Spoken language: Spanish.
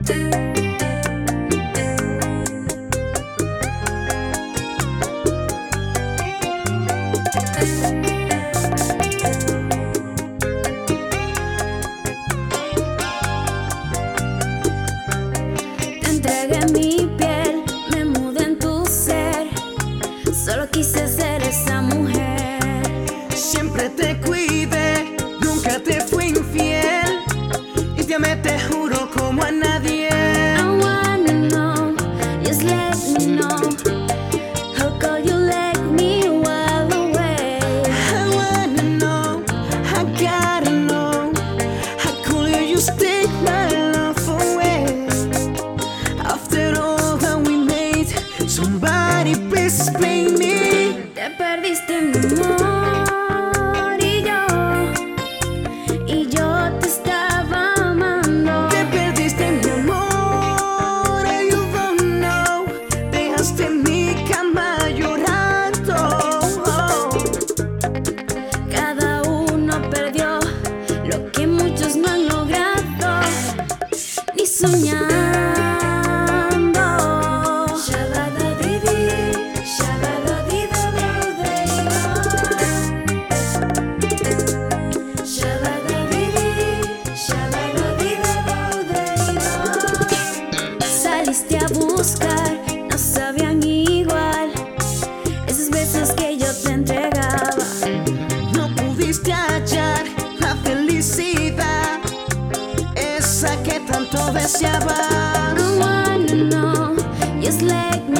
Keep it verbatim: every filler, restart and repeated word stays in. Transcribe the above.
Entregué mi piel, me mudé en tu ser. Solo quise ser esa mujer. Siempre te cuidé, nunca te fui infiel. Y te amé, te juro, como a nadie. I wanna know, just let me know. How could you let me walk away? I wanna know, I gotta know. How could you just take my love away? After all that we made, somebody please explain me. Te perdiste mi amor y yo, y yo te estaba amando. Te perdiste mi amor, you don't know. Dejaste mi cama llorando. Cada uno perdió lo que muchos no han logrado, ni soñando. Saliste a buscar, no sabían igual esos besos que yo te entregaba. No pudiste hallar la felicidad, esa que tanto deseaba. I wanna know, just let